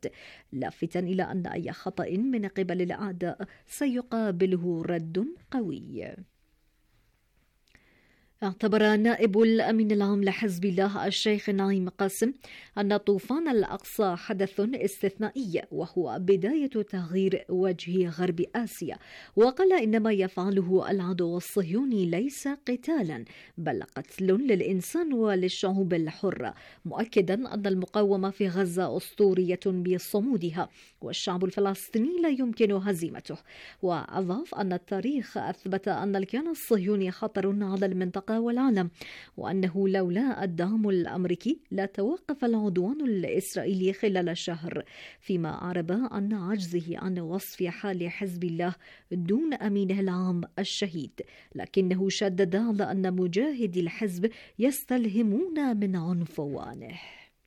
الصواريخ، لافتا إلى أن أي خطأ من قبل الأعداء سيقابله رد قوي. اعتبر نائب الأمين العام لحزب الله الشيخ نعيم قاسم أن طوفان الأقصى حدث استثنائي وهو بداية تغيير وجه غرب آسيا، وقال إن ما يفعله العدو الصهيوني ليس قتالا بل قتل للإنسان وللشعوب الحرة، مؤكدا أن المقاومة في غزة أسطورية بصمودها والشعب الفلسطيني لا يمكن هزيمته. وأضاف أن التاريخ أثبت أن الكيان الصهيوني خطر على المنطقة والعالم، وأنه لولا الدعم الأمريكي لا توقف العدوان الإسرائيلي خلال شهر، فيما أعرب عن عجزه عن وصف حال حزب الله دون أمينه العام الشهيد، لكنه شدد على أن مجاهدي الحزب يستلهمون من عنفوانه.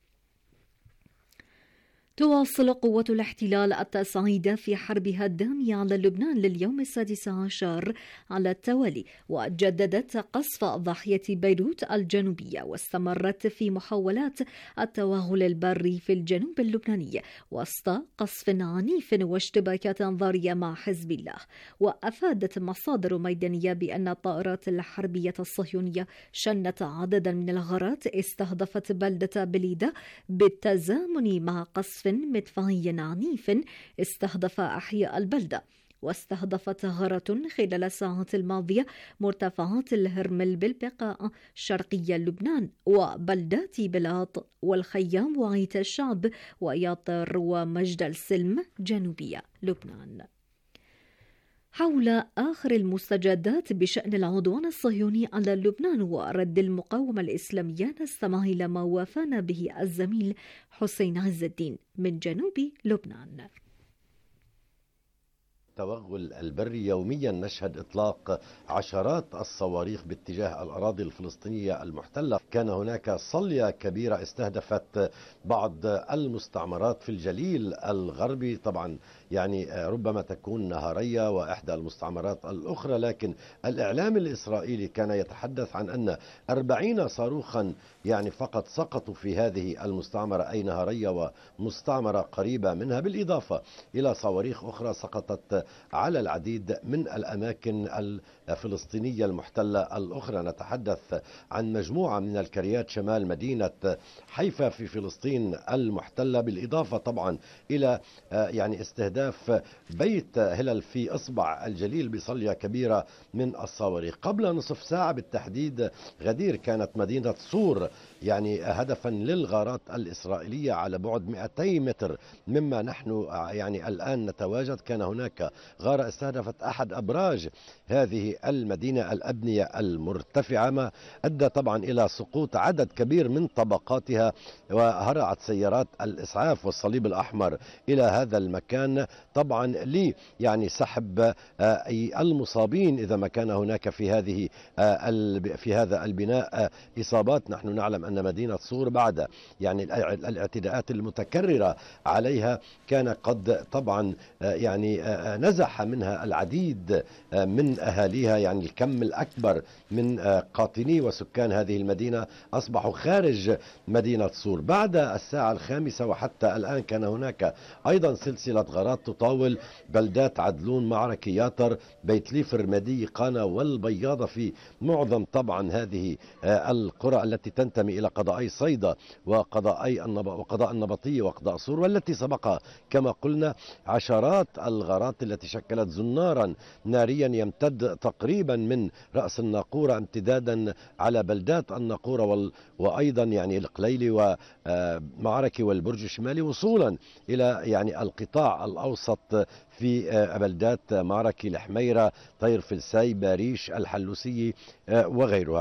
تواصل قوة الاحتلال التصعيد في حربها الدامية على لبنان لليوم 16 على التوالي، وجددت قصف ضاحية بيروت الجنوبية، واستمرت في محاولات التوغل البري في الجنوب اللبناني وسط قصف عنيف واشتباكات ضارية مع حزب الله. وأفادت مصادر ميدانية بأن الطائرات الحربية الصهيونية شنت عددا من الغارات استهدفت بلدة بليدة بالتزامن مع قصف مدفعي عنيف استهدف أحياء البلدة. واستهدفت غارة خلال الساعات الماضية مرتفعات الهرمل بالبقاع شرقي لبنان وبلدات بلاط والخيام وعيت الشعب وياطر ومجد السلم جنوبية لبنان. حول آخر المستجدات بشأن العدوان الصهيوني على لبنان ورد المقاومة الإسلامية، نستمع إلى ما وافانا به الزميل حسين عز الدين من جنوب لبنان. التوغل البري يوميا نشهد إطلاق عشرات الصواريخ باتجاه الأراضي الفلسطينية المحتلة. كان هناك صلية كبيرة استهدفت بعض المستعمرات في الجليل الغربي، طبعا يعني ربما تكون نهارية وإحدى المستعمرات الأخرى، لكن الإعلام الإسرائيلي كان يتحدث عن أن 40 صاروخا يعني فقط سقطوا في هذه المستعمرة، أي نهارية ومستعمرة قريبة منها، بالإضافة إلى صواريخ أخرى سقطت على العديد من الأماكن الفلسطينية المحتلة الأخرى. نتحدث عن مجموعة من الكريات شمال مدينة حيفا في فلسطين المحتلة، بالإضافة طبعا إلى يعني استهداف بيت هلال في إصبع الجليل بصلية كبيرة من الصواريخ. قبل نصف ساعة بالتحديد غدير كانت مدينة صور يعني هدفا للغارات الإسرائيلية على بعد 200 متر مما نحن يعني الآن نتواجد. كان هناك غارة استهدفت أحد أبراج هذه المدينة، الأبنية المرتفعة، ما أدى طبعا إلى سقوط عدد كبير من طبقاتها، وهرعت سيارات الإسعاف والصليب الأحمر إلى هذا المكان طبعا لي يعني سحب المصابين إذا ما كان هناك في هذا البناء إصابات. نحن نعلم أن مدينة صور بعد يعني الاعتداءات المتكررة عليها كان قد طبعا يعني نزح منها العديد من أهاليها، يعني الكم الأكبر من قاطني وسكان هذه المدينة أصبحوا خارج مدينة صور. بعد الساعة 5 وحتى الآن كان هناك أيضا سلسلة غارات تطاول بلدات عدلون، معركة، ياطر، بيت ليف، رمادي، قانا والبياضة، في معظم طبعا هذه القرى التي تنتمي إلى قضائي صيدا وقضاء النبطية وقضاء صور، والتي سبقها كما قلنا عشرات الغارات التي شكلت زنارا ناريا يمتد تقريبا من رأس الناقورة امتدادا على بلدات الناقورة وأيضا يعني القليلي ومعركة والبرج الشمالي، وصولا إلى يعني القطاع الأوسط في بلدات معركة، الحميرة، طير فلساي، باريش، الحلوسية وغيرها.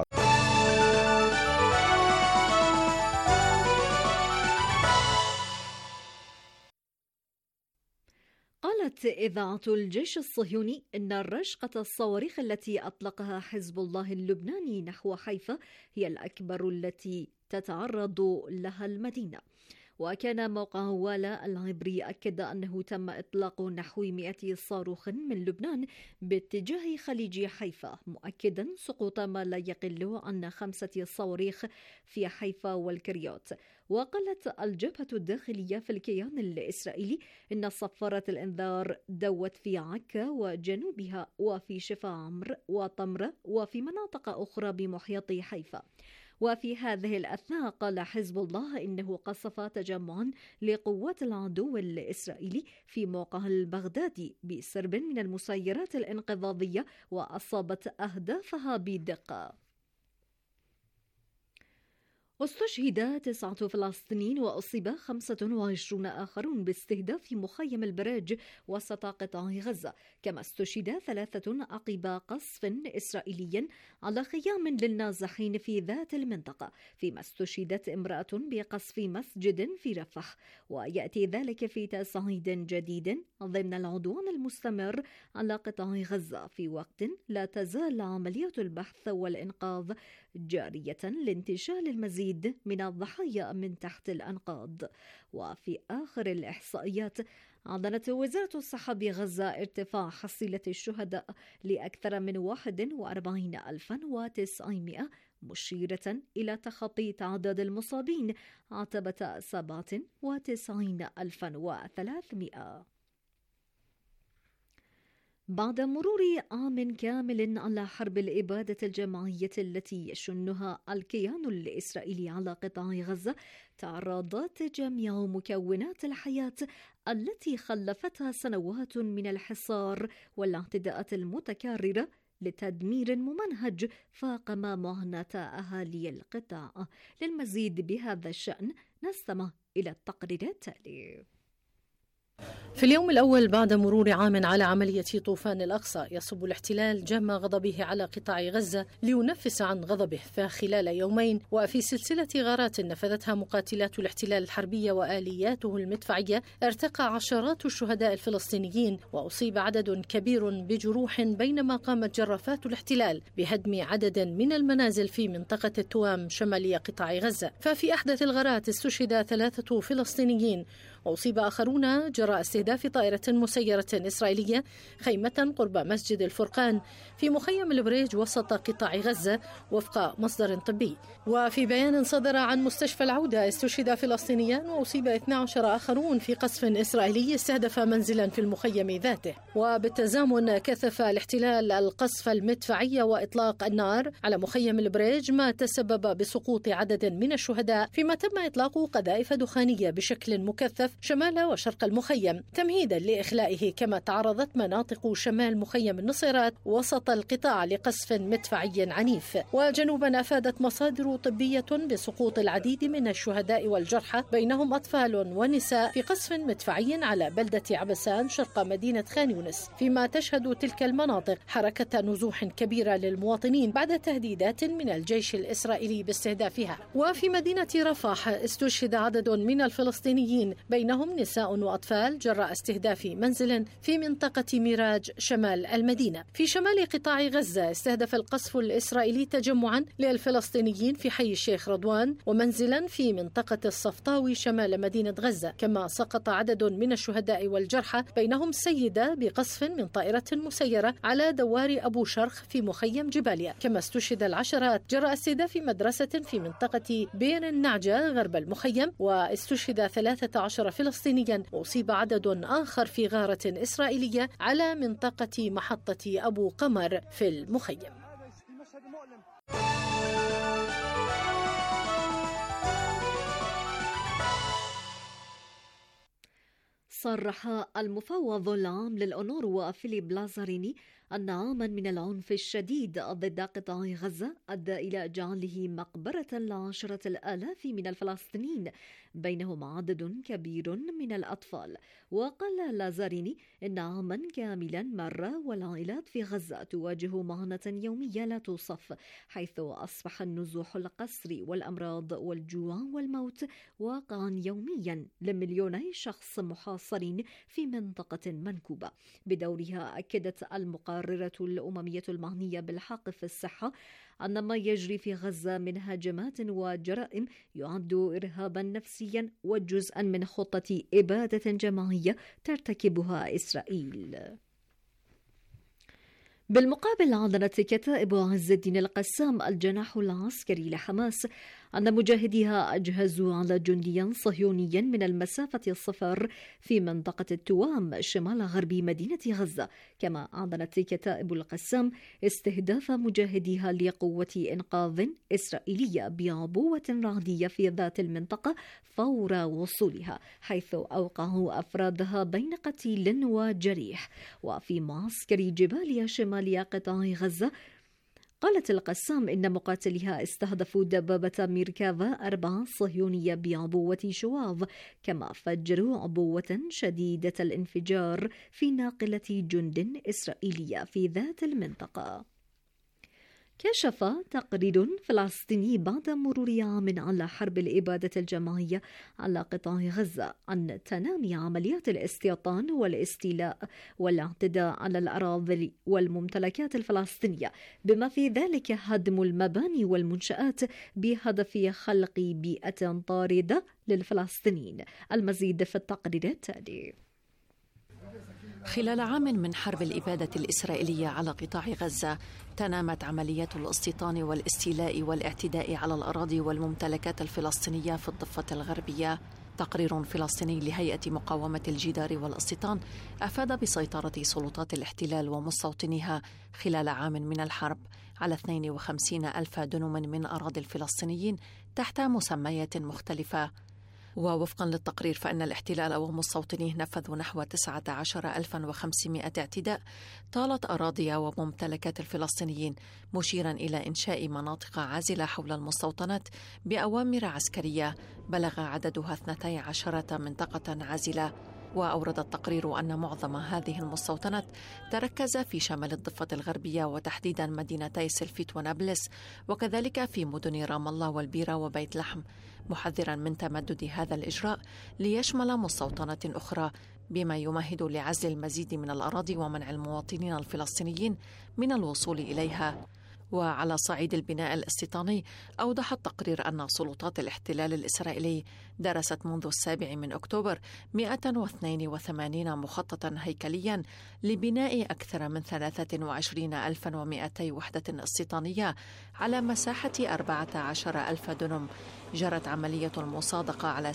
قالت إذاعة الجيش الصهيوني إن رشقة الصواريخ التي أطلقها حزب الله اللبناني نحو حيفا هي الأكبر التي تتعرض لها المدينة. وكان موقع والا العبري أكد أنه تم إطلاق نحو 100 صاروخ من لبنان باتجاه خليج حيفا، مؤكدا سقوط ما لا يقل عن 5 صواريخ في حيفا والكريات. وقالت الجبهة الداخلية في الكيان الإسرائيلي إن صفارة الإنذار دوت في عكا وجنوبها وفي شفا عمرو وطمرة وفي مناطق أخرى بمحيط حيفا. وفي هذه الأثناء قال حزب الله إنه قصف تجمعا لقوات العدو الإسرائيلي في موقع البغدادي بسرب من المسيرات الانقضاضية وأصابت أهدافها بدقة. استشهد 9 فلسطينيين وأصيب 25 آخرون باستهداف مخيم البراج وسط قطاع غزة، كما استشهد 3 عقب قصف إسرائيلي على خيام للنازحين في ذات المنطقة، فيما استشهدت امرأة بقصف مسجد في رفح. ويأتي ذلك في تصعيد جديد ضمن العدوان المستمر على قطاع غزة، في وقت لا تزال عمليات البحث والإنقاذ جارية لانتشال المزيد من الضحايا من تحت الأنقاض. وفي آخر الإحصائيات أعلنت وزارة الصحة بغزة ارتفاع حصيلة الشهداء لأكثر من 41,900، مشيرة إلى تخطي تعداد المصابين عتبة 97,300. بعد مرور عام كامل على حرب الإبادة الجماعية التي يشنها الكيان الإسرائيلي على قطاع غزة، تعرضت جميع مكونات الحياة التي خلفتها سنوات من الحصار والاعتداءات المتكررة لتدمير ممنهج فاق ما معاناة أهالي القطاع. للمزيد بهذا الشأن نستمع إلى التقرير التالي. في اليوم الأول بعد مرور عام على عملية طوفان الأقصى، يصب الاحتلال جم غضبه على قطاع غزة لينفس عن غضبه، فخلال يومين وفي سلسلة غارات نفذتها مقاتلات الاحتلال الحربية وآلياته المدفعية، ارتقى عشرات الشهداء الفلسطينيين وأصيب عدد كبير بجروح، بينما قامت جرافات الاحتلال بهدم عدد من المنازل في منطقة التوام شمالي قطاع غزة. ففي أحدث الغارات استشهد 3 فلسطينيين وأصيب آخرون جراء استهداف طائرة مسيرة إسرائيلية خيمة قرب مسجد الفرقان في مخيم البريج وسط قطاع غزة، وفق مصدر طبي. وفي بيان صدر عن مستشفى العودة، استشهد فلسطينيان وأصيب 12 آخرون في قصف إسرائيلي استهدف منزلا في المخيم ذاته. وبالتزامن كثف الاحتلال القصف المدفعي وإطلاق النار على مخيم البريج، ما تسبب بسقوط عدد من الشهداء، فيما تم إطلاق قذائف دخانية بشكل مكثف شمال وشرق المخيم تمهيدا لإخلائه، كما تعرضت مناطق شمال مخيم النصيرات وسط القطاع لقصف مدفعي عنيف. وجنوبا أفادت مصادر طبية بسقوط العديد من الشهداء والجرحى، بينهم أطفال ونساء، في قصف مدفعي على بلدة عبسان شرق مدينة خان يونس، فيما تشهد تلك المناطق حركة نزوح كبيرة للمواطنين بعد تهديدات من الجيش الإسرائيلي باستهدافها. وفي مدينة رفح استشهد عدد من الفلسطينيين، بينهم نساء وأطفال، جراء استهداف منزل في منطقة ميراج شمال المدينة. في شمال قطاع غزة استهدف القصف الإسرائيلي تجمعا للفلسطينيين في حي الشيخ رضوان ومنزلا في منطقة الصفطاوي شمال مدينة غزة، كما سقط عدد من الشهداء والجرحى، بينهم سيدة بقصف من طائرة مسيرة على دوار أبو شرخ في مخيم جباليا، كما استشهد العشرات جراء استهداف مدرسة في منطقة بير النعجة غرب المخيم، واستشهد 13 فلسطينيا وأصيب عدد آخر في غارة إسرائيلية على منطقة محطة أبو قمر في المخيم. صرح المفوض العام للأونروا فيليب لازاريني أن عاما من العنف الشديد ضد قطاع غزة أدى إلى جعله مقبرة ل10 الآلاف من الفلسطينيين، بينهم عدد كبير من الأطفال. وقال لازاريني إن عاما كاملا مر والعائلات في غزة تواجه معاناة يومية لا توصف، حيث أصبح النزوح القسري والأمراض والجوع والموت واقعا يوميا لمليوني شخص محاصرين في منطقة منكوبة. بدورها أكدت المقاومة المقررة الأممية المعنية بالحق في الصحة أن ما يجري في غزة من هجمات وجرائم يعد إرهابا نفسيا وجزءا من خطة إبادة جماعية ترتكبها إسرائيل. بالمقابل، أعلنت كتائب عز الدين القسام الجناح العسكري لحماس أن مجاهديها أجهزوا على جندي صهيوني من المسافة الصفر في منطقة التوام شمال غرب مدينة غزة. كما أعلنت كتائب القسام استهداف مجاهديها لقوة إنقاذ إسرائيلية بعبوة رعدية في ذات المنطقة فور وصولها، حيث أوقعوا أفرادها بين قتيل وجريح. وفي معسكر جباليا شمال قطاع غزة، قالت القسام إن مقاتليها استهدفوا دبابة ميركافا 4 صهيونية بعبوة شواظ، كما فجروا عبوة شديدة الانفجار في ناقلة جند إسرائيلية في ذات المنطقة. كشف تقرير فلسطيني بعد مرور عام على حرب الإبادة الجماعية على قطاع غزة عن تنامي عمليات الاستيطان والاستيلاء والاعتداء على الأراضي والممتلكات الفلسطينية، بما في ذلك هدم المباني والمنشآت بهدف خلق بيئة طاردة للفلسطينيين. المزيد في التقرير التالي. خلال عام من حرب الإبادة الإسرائيلية على قطاع غزة، تنامت عمليات الاستيطان والاستيلاء والاعتداء على الأراضي والممتلكات الفلسطينية في الضفة الغربية. تقرير فلسطيني لهيئة مقاومة الجدار والاستيطان أفاد بسيطرة سلطات الاحتلال ومستوطنيها خلال عام من الحرب على 52,000 دنم من أراضي الفلسطينيين تحت مسميات مختلفة. ووفقا للتقرير فإن الاحتلال ومستوطنيه نفذوا نحو 19,500 اعتداء طالت أراضي وممتلكات الفلسطينيين، مشيرا إلى إنشاء مناطق عازلة حول المستوطنات بأوامر عسكرية بلغ عددها 12 منطقة عازلة. وأورد التقرير أن معظم هذه المستوطنات تركز في شمال الضفة الغربية وتحديدا مدينتي سلفيت ونابلس، وكذلك في مدن رام الله والبيرة وبيت لحم، محذرا من تمدد هذا الإجراء ليشمل مستوطنات أخرى، بما يمهد لعزل المزيد من الأراضي ومنع المواطنين الفلسطينيين من الوصول إليها. وعلى صعيد البناء الاستيطاني، أوضح التقرير أن سلطات الاحتلال الإسرائيلي درست منذ 7 أكتوبر 182 مخططا هيكليا لبناء أكثر من 23,200 وحدة استيطانية على مساحة 14,000 دنم. جرت عملية المصادقة على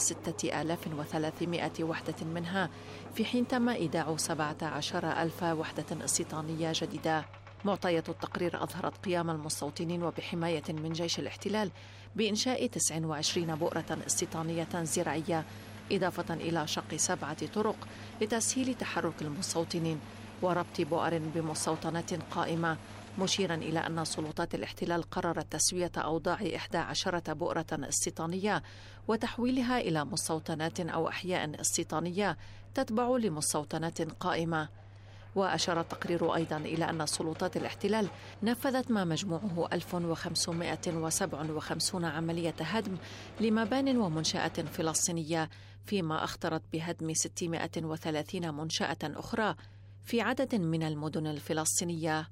6,300 وحدة منها، في حين تم إيداع 17,000 وحدة استيطانية جديدة. معطيات التقرير أظهرت قيام المستوطنين وبحماية من جيش الاحتلال بإنشاء 29 بؤرة استيطانية زراعية، إضافة إلى شق 7 طرق لتسهيل تحرك المستوطنين وربط بؤر بمستوطنات قائمة، مشيرا إلى أن سلطات الاحتلال قررت تسوية أوضاع 11 بؤرة استيطانية وتحويلها إلى مستوطنات أو أحياء استيطانية تتبع لمستوطنات قائمة. وأشار التقرير أيضا إلى أن سلطات الاحتلال نفذت ما مجموعه 1557 عملية هدم لمبان ومنشآت فلسطينية، فيما أخطرت بهدم 630 منشأة أخرى في عدد من المدن الفلسطينية.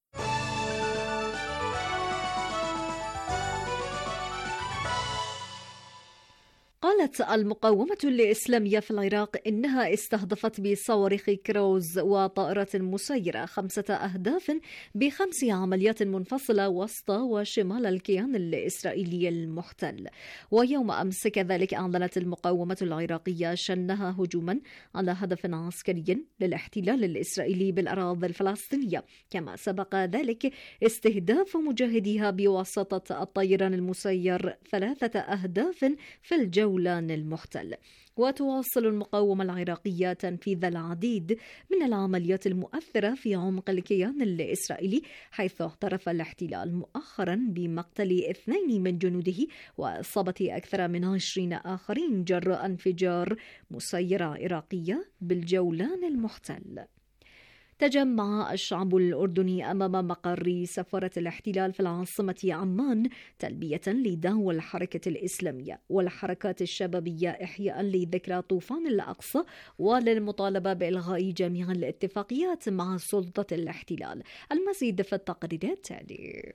قالت المقاومة الإسلامية في العراق إنها استهدفت بصواريخ كروز وطائرات مسيرة 5 أهداف ب5 عمليات منفصلة وسط وشمال الكيان الإسرائيلي المحتل. ويوم أمس كذلك أعلنت المقاومة العراقية شنها هجوما على هدف عسكري للاحتلال الإسرائيلي بالأراضي الفلسطينية، كما سبق ذلك استهداف مجاهديها بواسطة الطيران المسير 3 أهداف في الجولان المحتل. وتواصل المقاومة العراقية تنفيذ العديد من العمليات المؤثرة في عمق الكيان الإسرائيلي، حيث اعترف الاحتلال مؤخرا بمقتل 2 من جنوده وإصابة أكثر من 20 آخرين جراء انفجار مسيرة عراقية بالجولان المحتل. تجمع الشعب الأردني أمام مقر سفارة الاحتلال في العاصمة عمان تلبية لدعوى الحركة الإسلامية والحركات الشبابية إحياء لذكرى طوفان الأقصى وللمطالبة بإلغاء جميع الاتفاقيات مع سلطة الاحتلال. المزيد في التقرير التالي.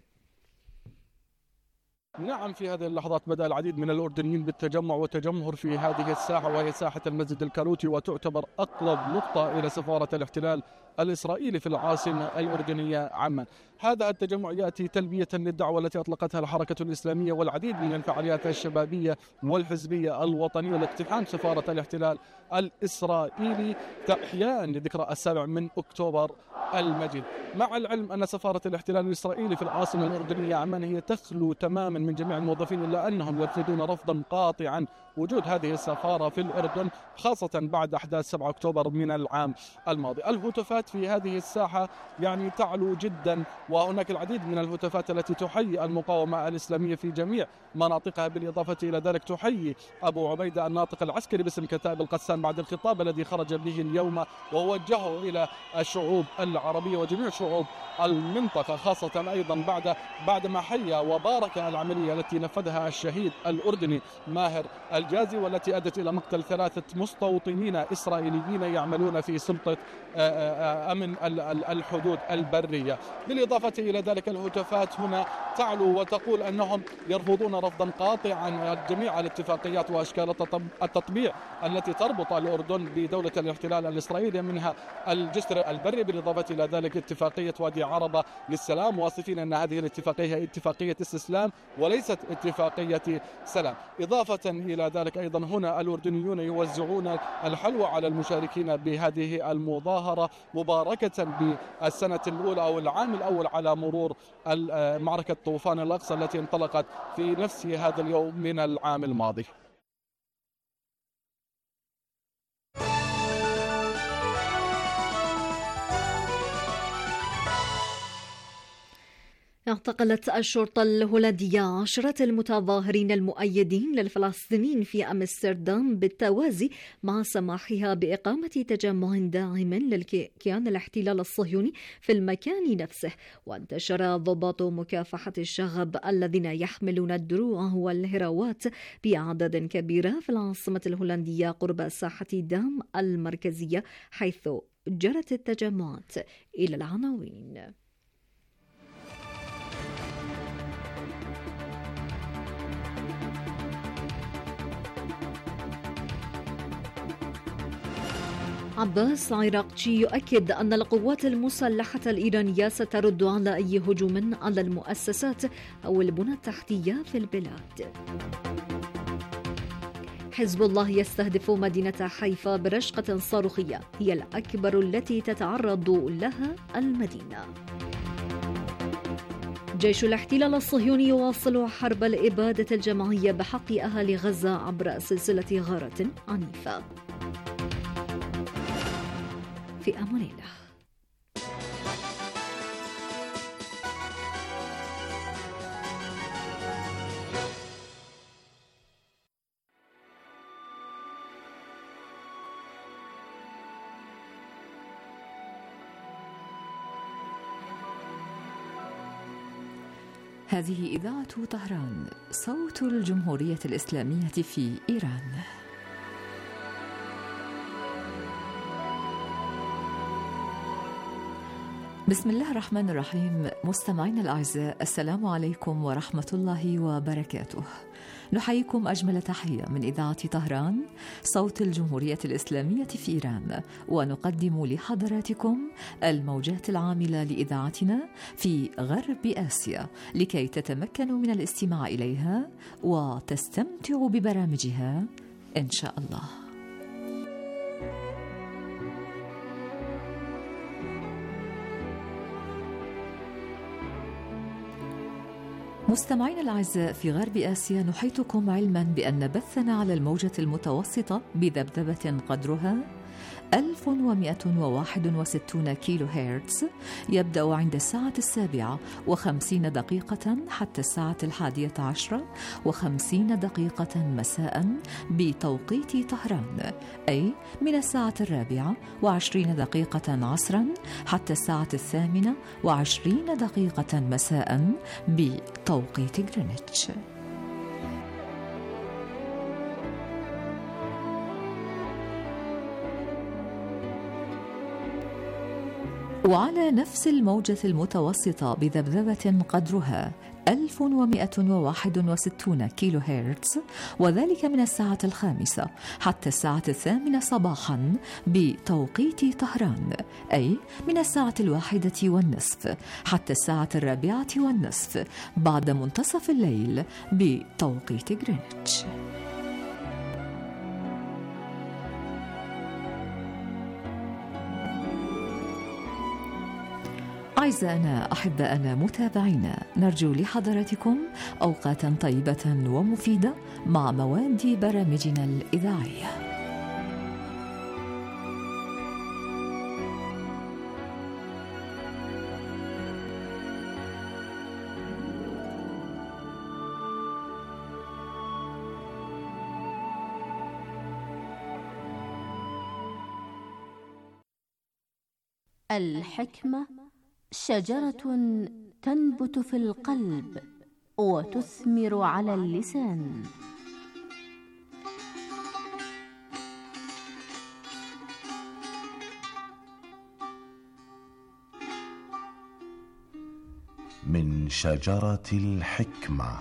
نعم، في هذه اللحظات بدأ العديد من الأردنيين بالتجمع والتجمهر في هذه الساحة، وهي ساحة المسجد الكاروتي، وتعتبر أقرب نقطة إلى سفارة الاحتلال الإسرائيلي في العاصمة الأردنية عمان. هذا التجمع يأتي تلبية للدعوة التي أطلقتها الحركة الإسلامية والعديد من الفعاليات الشبابية والحزبية الوطنية لاقتحام سفارة الاحتلال الإسرائيلي إحياء لذكرى 7 من أكتوبر المجيد، مع العلم أن سفارة الاحتلال الإسرائيلي في العاصمة الأردنية عمان هي تخلو تماما من جميع الموظفين، إلا أنهم يرفضون رفضا قاطعا وجود هذه السفارة في الأردن، خاصة بعد أحداث 7 أكتوبر من العام الماضي. الهتافات في هذه الساحة تعلو جدا، وهناك العديد من الهتافات التي تحيي المقاومة الإسلامية في جميع مناطقها. بالإضافة إلى ذلك تحيي أبو عبيدة الناطق العسكري باسم كتائب القسام بعد الخطاب الذي خرج به اليوم ووجهه إلى الشعوب العربية وجميع شعوب المنطقة، خاصة أيضا بعدما حيا وبارك العملية التي نفذها الشهيد الأردني ماهر الجازي، والتي أدت إلى مقتل 3 مستوطنين إسرائيليين يعملون في سلطة أمن الحدود البرية. بالإضافة إلى ذلك الهتافات هنا تعلو وتقول أنهم يرفضون رفضا قاطعا جميع الاتفاقيات وأشكال التطبيع التي تربط الأردن بدولة الاحتلال الإسرائيلي، منها الجسر البري. بالإضافة إلى ذلك اتفاقية وادي عربة للسلام، واصفين أن هذه الاتفاقية هي اتفاقية استسلام وليست اتفاقية سلام. إضافة إلى ذلك أيضا هنا الأردنيون يوزعون الحلوى على المشاركين بهذه المظاهرة مباركة بالسنة الأولى أو العام الأول على مرور معركة طوفان الأقصى التي انطلقت في نفس هذا اليوم من العام الماضي. اعتقلت الشرطة الهولندية 10 المتظاهرين المؤيدين للفلسطينيين في أمستردام بالتوازي مع سماحها بإقامة تجمع داعم للكيان الاحتلال الصهيوني في المكان نفسه. وانتشر ضباط مكافحة الشغب الذين يحملون الدروع والهراوات بأعداد كبيرة في العاصمة الهولندية قرب ساحة دام المركزية حيث جرت التجمعات. إلى العناوين. عباس عراقجي يؤكد أن القوات المسلحة الإيرانية سترد على أي هجوم على المؤسسات أو البنى التحتية في البلاد. حزب الله يستهدف مدينة حيفا برشقة صاروخية هي الأكبر التي تتعرض لها المدينة. جيش الاحتلال الصهيوني يواصل حرب الإبادة الجماعية بحق أهالي غزة عبر سلسلة غارات عنيفة. في أمان الله. هذه إذاعة طهران، صوت الجمهورية الإسلامية في إيران. بسم الله الرحمن الرحيم. مستمعينا الأعزاء، السلام عليكم ورحمة الله وبركاته. نحييكم أجمل تحية من إذاعة طهران، صوت الجمهورية الإسلامية في إيران، ونقدم لحضراتكم الموجات العاملة لإذاعتنا في غرب آسيا لكي تتمكنوا من الاستماع إليها وتستمتعوا ببرامجها إن شاء الله. مستمعين الأعزاء، في غرب آسيا نحيطكم علما بأن بثنا على الموجة المتوسطة بذبذبة قدرها 1161 كيلو هرتز يبدأ عند الساعة 7:50 حتى الساعة 11:50 مساء بتوقيت طهران، أي من الساعة 4:20 عصرا حتى الساعة 8:20 مساء بتوقيت غرينتش. وعلى نفس الموجة المتوسطة بذبذبة قدرها 1161 كيلو هرتز، وذلك من الساعة 5 حتى الساعة 8 صباحا بتوقيت طهران، أي من الساعة 1:30 حتى الساعة 4:30 بعد منتصف الليل بتوقيت غرينتش. أعزائنا أحبائنا متابعينا، نرجو لحضراتكم أوقاتا طيبة ومفيدة مع مواد برامجنا الإذاعية. الحكمة شجرة تنبت في القلب وتثمر على اللسان. من شجرة الحكمة.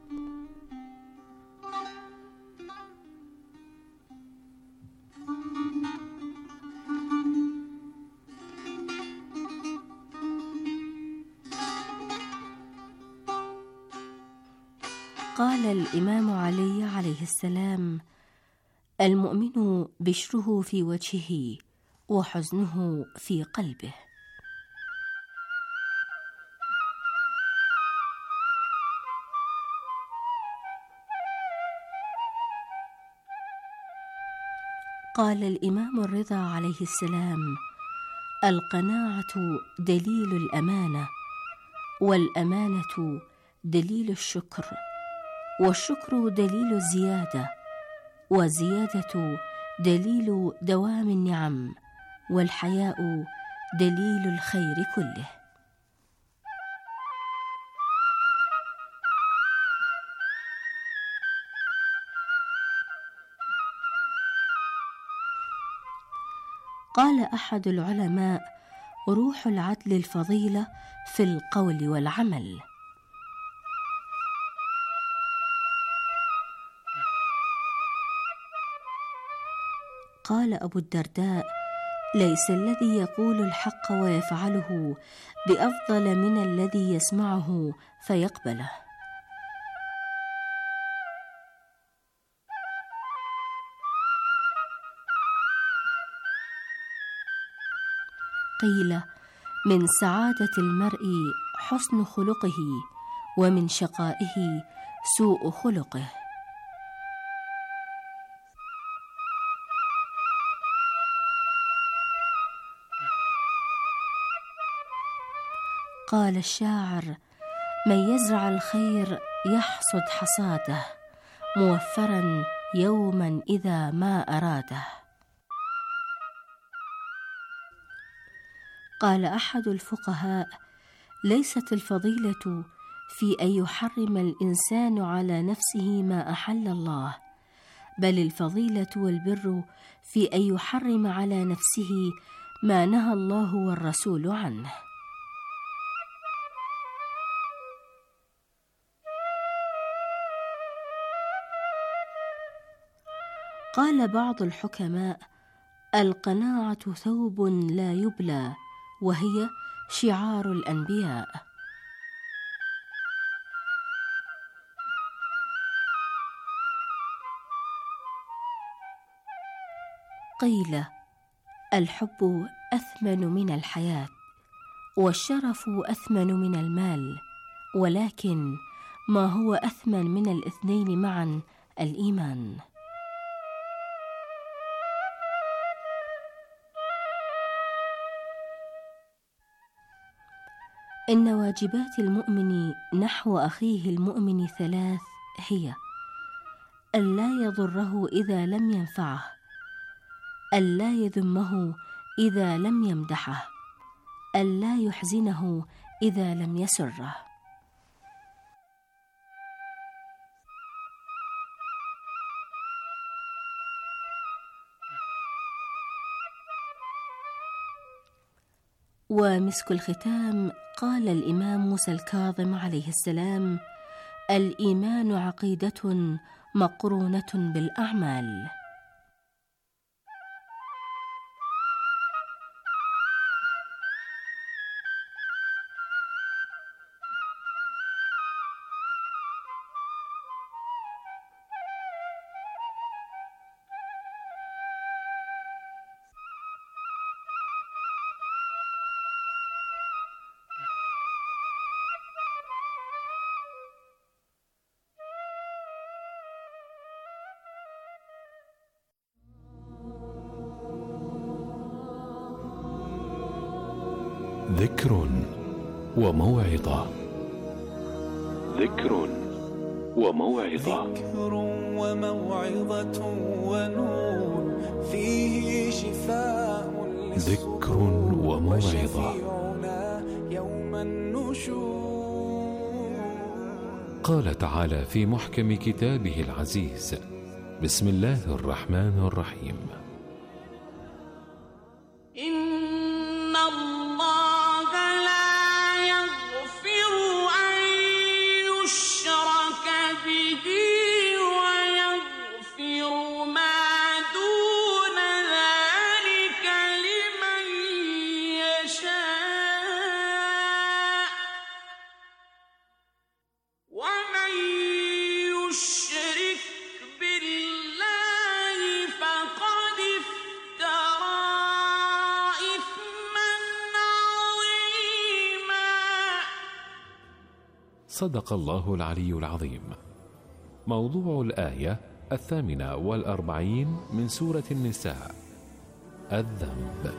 قال الإمام علي عليه السلام: المؤمن بشره في وجهه وحزنه في قلبه. قال الإمام الرضا عليه السلام: القناعة دليل الأمانة، والأمانة دليل الشكر، والشكر دليل الزيادة، والزيادة دليل دوام النعم، والحياء دليل الخير كله. قال أحد العلماء: روح العدل الفضيلة في القول والعمل. قال أبو الدرداء: ليس الذي يقول الحق ويفعله بأفضل من الذي يسمعه فيقبله. قيل: من سعادة المرء حسن خلقه، ومن شقائه سوء خلقه. قال الشاعر: من يزرع الخير يحصد حصاده، موفرا يوما إذا ما أراده. قال أحد الفقهاء: ليست الفضيلة في أن يحرم الإنسان على نفسه ما أحل الله، بل الفضيلة والبر في أن يحرم على نفسه ما نهى الله والرسول عنه. قال بعض الحكماء: القناعة ثوب لا يبلى، وهي شعار الأنبياء. قيل: الحب أثمن من الحياة، والشرف أثمن من المال، ولكن ما هو أثمن من الاثنين معا؟ الإيمان. إن واجبات المؤمن نحو أخيه المؤمن 3 هي: ألا يضره إذا لم ينفعه، ألا يذمه إذا لم يمدحه، ألا يحزنه إذا لم يسره. ومسك الختام، قال الإمام موسى الكاظم عليه السلام: الإيمان عقيدة مقرونة بالأعمال. ذكر وموعظة. ذكر وموعظة. ذكر وموعظة ونور فيه شفاء. ذكر وموعظة. يوم النشور. قال تعالى في محكم كتابه العزيز: بسم الله الرحمن الرحيم: صدق الله العلي العظيم. موضوع الآية 48 من سورة النساء: الذنب.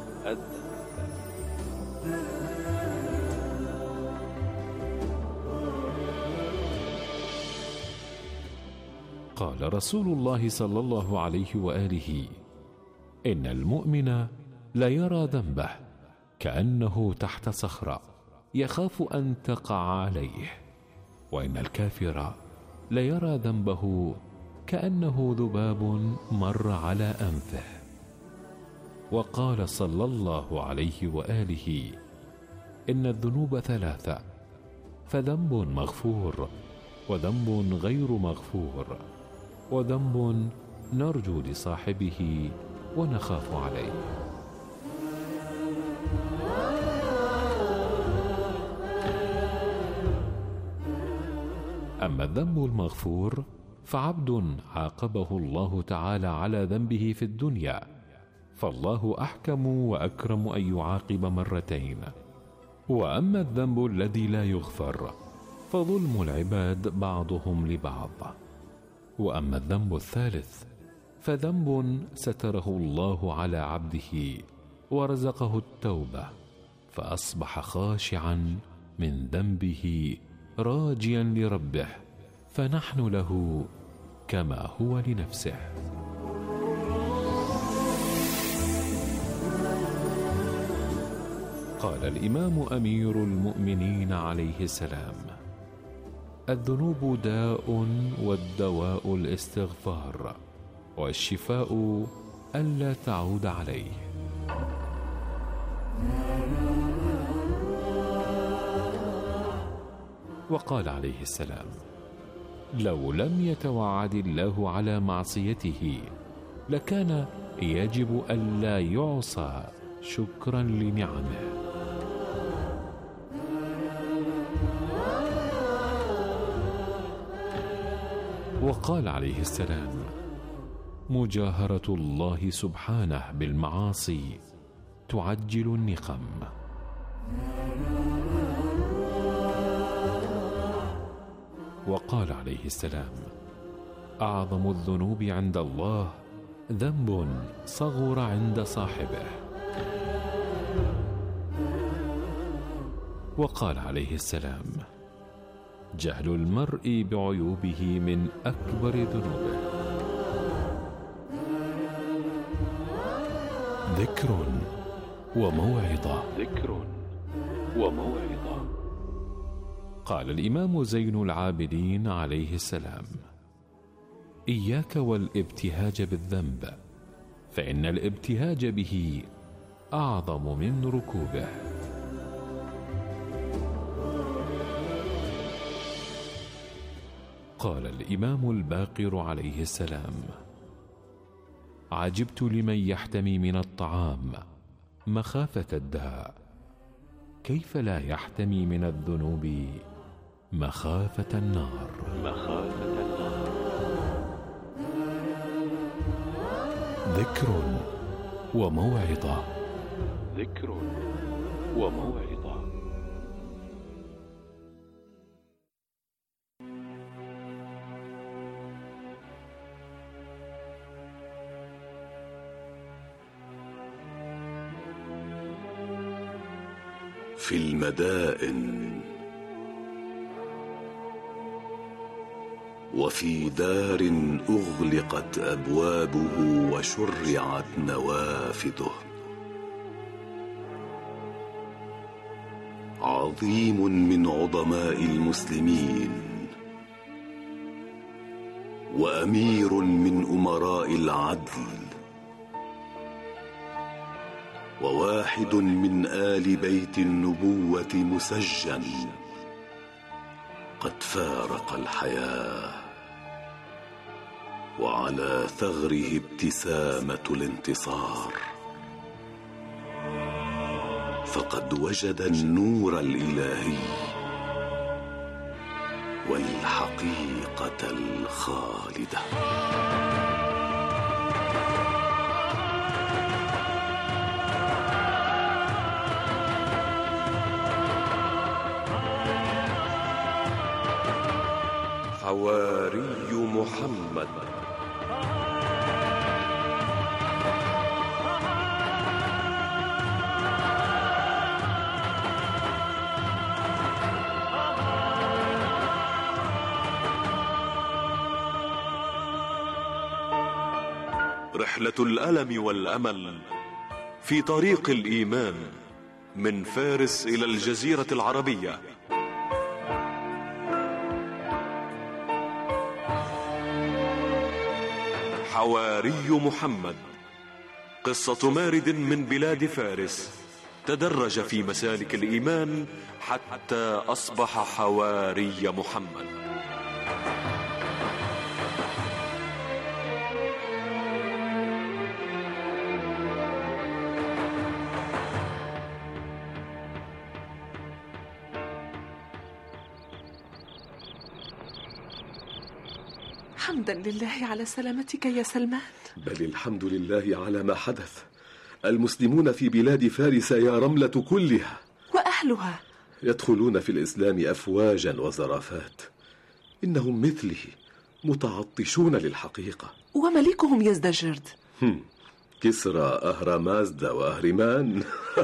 قال رسول الله صلى الله عليه وآله: إن المؤمن لا يرى ذنبه كأنه تحت صخرة يخاف أن تقع عليه، وإن الكافر لا يرى ذنبه كأنه ذباب مر على أنفه. وقال صلى الله عليه وآله: إن الذنوب 3: فذنب مغفور، وذنب غير مغفور، وذنب نرجو لصاحبه ونخاف عليه. أما الذنب المغفور فعبد عاقبه الله تعالى على ذنبه في الدنيا، فالله أحكم وأكرم أن يعاقب مرتين. وأما الذنب الذي لا يغفر فظلم العباد بعضهم لبعض. وأما الذنب الثالث فذنب ستره الله على عبده ورزقه التوبة، فأصبح خاشعا من ذنبه راجيا لربه، فنحن له كما هو لنفسه. قال الإمام أمير المؤمنين عليه السلام: الذنوب داء، والدواء الاستغفار، والشفاء ألا تعود عليه. وقال عليه السلام: لو لم يتوعد الله على معصيته لكان يجب ألا يعصى شكرا لنعمه. وقال عليه السلام: مجاهرة الله سبحانه بالمعاصي تعجل النقم. وقال عليه السلام: أعظم الذنوب عند الله ذنب صغر عند صاحبه. وقال عليه السلام: جهل المرء بعيوبه من أكبر ذنوبه. ذكر وموعظة. قال الإمام زين العابدين عليه السلام: إياك والابتهاج بالذنب، فإن الابتهاج به أعظم من ركوبه. قال الإمام الباقر عليه السلام: عجبت لمن يحتمي من الطعام مخافة الداء، كيف لا يحتمي من الذنوب مخافة النار. ذكر وموعظة. في المدائن وفي دار أغلقت أبوابه وشرعت نوافذه، عظيم من عظماء المسلمين وأمير من أمراء العدل وواحد من آل بيت النبوة مسجن قد فارق الحياة، وعلى ثغره ابتسامة الانتصار، فقد وجد النور الإلهي والحقيقة الخالدة. حواري محمد. رحلة الألم والأمل في طريق الإيمان من فارس إلى الجزيرة العربية. حواري محمد، قصة مارد من بلاد فارس تدرج في مسالك الإيمان حتى أصبح حواري محمد. حمدا لله على سلامتك يا سلمان. بل الحمد لله على ما حدث. المسلمون في بلاد فارس يا رملة كلها وأهلها يدخلون في الإسلام أفواجا وزرافات، إنهم مثله متعطشون للحقيقة. وملكهم يزدجرد كسرى أهرمازدا وأهرمان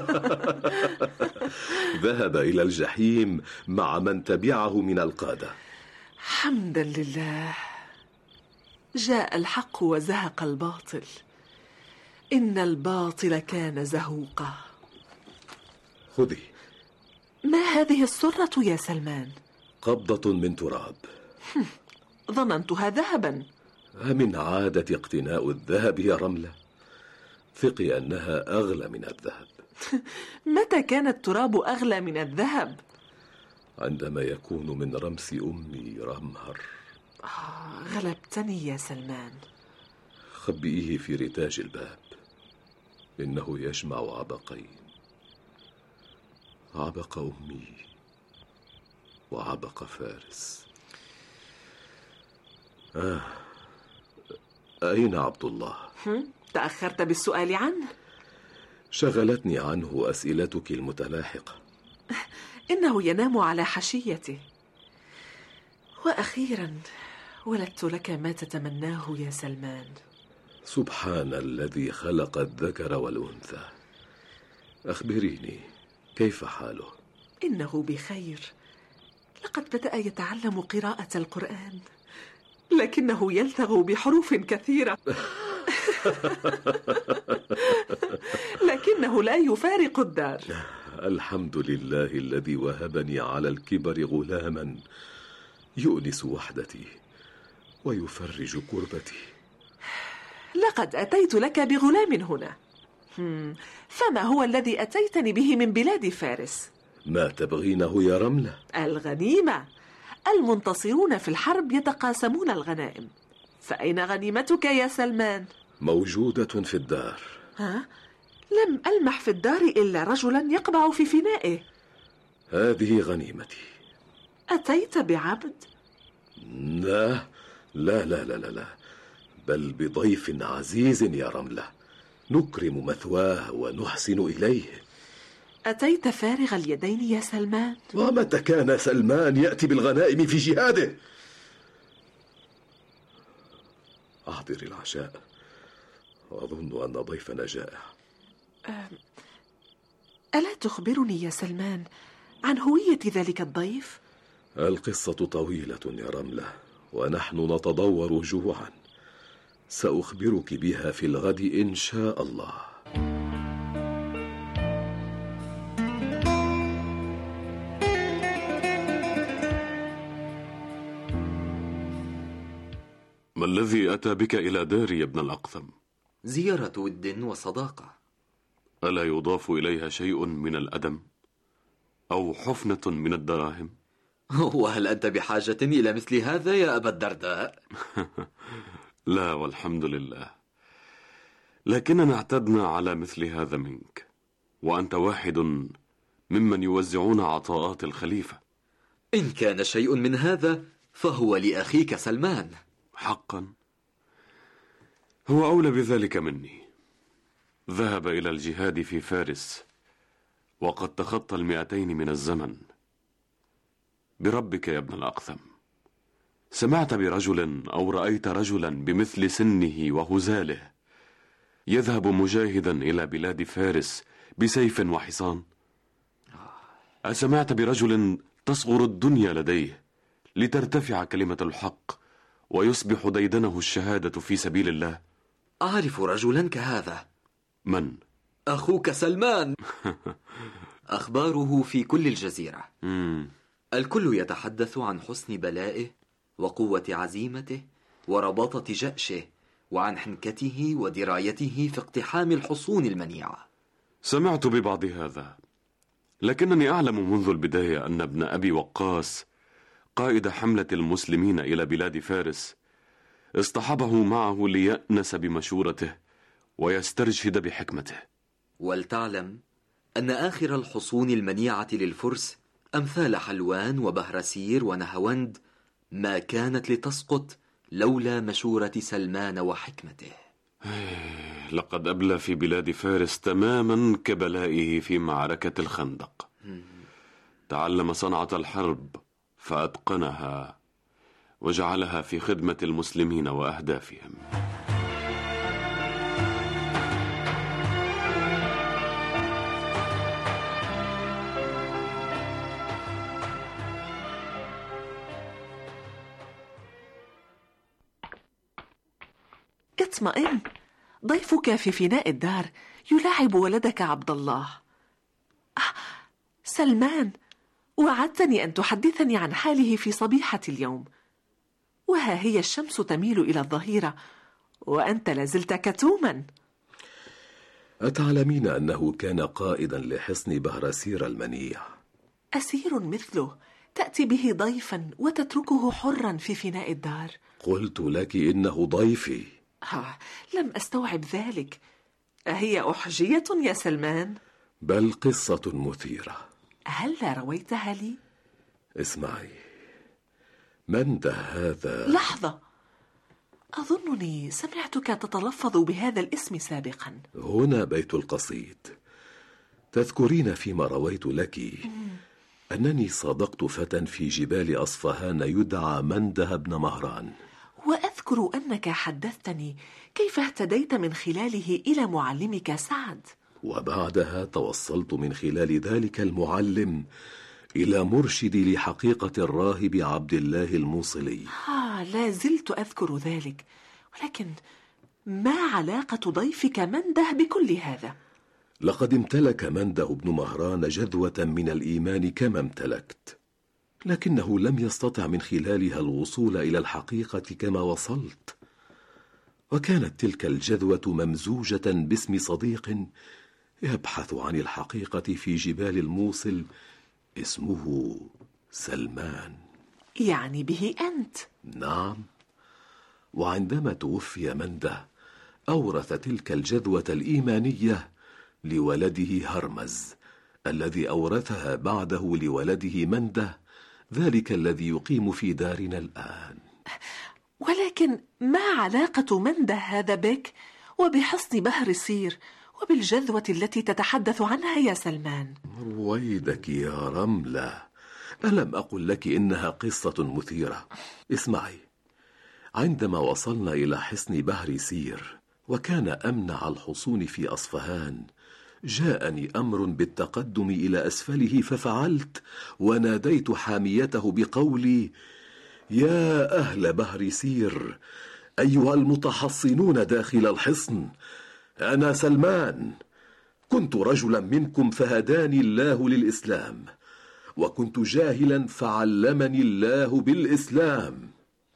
ذهب إلى الجحيم مع من تبعه من القادة. حمدا لله، جاء الحق وزهق الباطل، إن الباطل كان زهوقا. خذي. ما هذه السرة يا سلمان؟ قبضة من تراب. ظننتها ذهبا. أمن عادة اقتناء الذهب يا رملة؟ ثقي أنها أغلى من الذهب. متى كان التراب أغلى من الذهب؟ عندما يكون من رمس أمي رمهر. غلبتني يا سلمان. خبئيه في رتاج الباب، إنه يجمع عبقين، عبق أمي وعبق فارس. أين عبد الله؟ تأخرت بالسؤال عنه؟ شغلتني عنه أسئلتك المتلاحقة. إنه ينام على حشيته. وأخيرا ولدت لك ما تتمناه يا سلمان. سبحان الذي خلق الذكر والأنثى. أخبريني، كيف حاله؟ إنه بخير. لقد بدأ يتعلم قراءة القرآن، لكنه يلتغ بحروف كثيرة. لكنه لا يفارق الدار. الحمد لله الذي وهبني على الكبر غلاما يؤنس وحدتي ويفرج كربتي. لقد أتيت لك بغلام هنا. فما هو الذي أتيتني به من بلاد فارس؟ ما تبغينه يا رملة؟ الغنيمة. المنتصرون في الحرب يتقاسمون الغنائم، فأين غنيمتك يا سلمان؟ موجودة في الدار. ها؟ لم ألمح في الدار إلا رجلا يقبع في فنائه. هذه غنيمتي. أتيت بعبد؟ لا لا لا لا لا، بل بضيف عزيز يا رملة، نكرم مثواه ونحسن إليه. أتيت فارغ اليدين يا سلمان؟ ومتى كان سلمان يأتي بالغنائم في جهاده؟ أحضر العشاء، وأظن أن ضيفنا جائع. ألا تخبرني يا سلمان عن هوية ذلك الضيف؟ القصة طويلة يا رملة، ونحن نتضور جوعا. سأخبرك بها في الغد إن شاء الله. ما الذي أتى بك إلى داري يا ابن الأقثم؟ زيارة ود وصداقة. ألا يضاف إليها شيء من الأدم أو حفنة من الدراهم؟ وهل أنت بحاجة إلى مثل هذا يا أبا الدرداء؟ لا والحمد لله، لكننا اعتدنا على مثل هذا منك، وأنت واحد ممن يوزعون عطاءات الخليفة. إن كان شيء من هذا فهو لأخيك سلمان. حقا هو أولى بذلك مني. ذهب إلى الجهاد في فارس وقد تخطى 200 من الزمن. بربك يا ابن الأقثم، سمعت برجل أو رأيت رجلا بمثل سنه وهزاله يذهب مجاهدا إلى بلاد فارس بسيف وحصان؟ أسمعت برجل تصغر الدنيا لديه لترتفع كلمة الحق ويصبح ديدنه الشهادة في سبيل الله؟ أعرف رجلا كهذا. من؟ أخوك سلمان. أخباره في كل الجزيرة. الكل يتحدث عن حسن بلائه وقوة عزيمته ورباطة جأشه، وعن حنكته ودرايته في اقتحام الحصون المنيعة. سمعت ببعض هذا، لكنني أعلم منذ البداية أن ابن أبي وقاص قائد حملة المسلمين إلى بلاد فارس اصطحبه معه ليأنس بمشورته ويسترشد بحكمته. ولتعلم أن آخر الحصون المنيعة للفرس أمثال حلوان وبهرسير ونهوند ما كانت لتسقط لولا مشورة سلمان وحكمته. لقد أبلى في بلاد فارس تماما كبلائه في معركة الخندق. تعلم صنعة الحرب فأتقنها وجعلها في خدمة المسلمين وأهدافهم. اطمئن، ضيفك في فناء الدار يلاعب ولدك عبد الله. سلمان، وعدتني أن تحدثني عن حاله في صبيحة اليوم، وها هي الشمس تميل إلى الظهيرة وأنت لازلت كتوما. أتعلمين أنه كان قائدا لحصن بهرسير المنيع؟ أسير مثله تأتي به ضيفا وتتركه حرا في فناء الدار؟ قلت لك إنه ضيفي. لم أستوعب ذلك. أهي أحجية يا سلمان؟ بل قصة مثيرة. هل رويتها لي؟ اسمعي، من ده هذا؟ لحظة، أظنني سمعتك تتلفظ بهذا الاسم سابقا. هنا بيت القصيد. تذكرين فيما رويت لك أنني صادقت فتى في جبال أصفهان يدعى منده بن مهران، وأذكر أنك حدثتني كيف اهتديت من خلاله إلى معلمك سعد، وبعدها توصلت من خلال ذلك المعلم إلى مرشدي لحقيقة الراهب عبد الله الموصلي. لا زلت أذكر ذلك، ولكن ما علاقة ضيفك منده بكل هذا؟ لقد امتلك منده بن مهران جذوة من الإيمان كما امتلكت، لكنه لم يستطع من خلالها الوصول إلى الحقيقة كما وصلت، وكانت تلك الجذوة ممزوجة باسم صديق يبحث عن الحقيقة في جبال الموصل اسمه سلمان. يعني به أنت؟ نعم، وعندما توفي منده أورث تلك الجذوة الإيمانية لولده هرمز، الذي أورثها بعده لولده منده، ذلك الذي يقيم في دارنا الآن. ولكن ما علاقة منده هذا بك وبحصن بهر سير وبالجذوة التي تتحدث عنها يا سلمان؟ رويدك يا رملة، ألم أقل لك إنها قصة مثيرة؟ اسمعي، عندما وصلنا إلى حصن بهر سير وكان أمنع الحصون في أصفهان، جاءني أمر بالتقدم إلى أسفله ففعلت، وناديت حاميته بقولي: يا أهل بهر سير، أيها المتحصنون داخل الحصن، أنا سلمان، كنت رجلا منكم فهداني الله للإسلام، وكنت جاهلا فعلمني الله بالإسلام.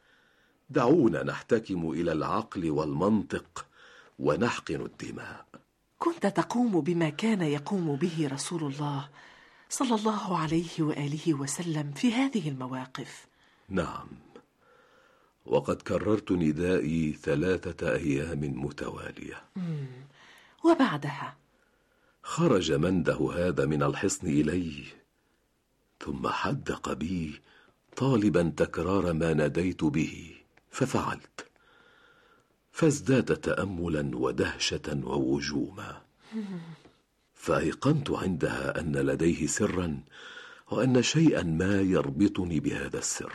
دعونا نحتكم إلى العقل والمنطق ونحقن الدماء. كنت تقوم بما كان يقوم به رسول الله صلى الله عليه وآله وسلم في هذه المواقف. نعم، وقد كررت ندائي 3 أيام متوالية. وبعدها خرج منده هذا من الحصن إلي، ثم حدق بي طالبا تكرار ما ناديت به، ففعلت، فازداد تأملا ودهشة ووجوما، فأيقنت عندها أن لديه سرا، وأن شيئا ما يربطني بهذا السر.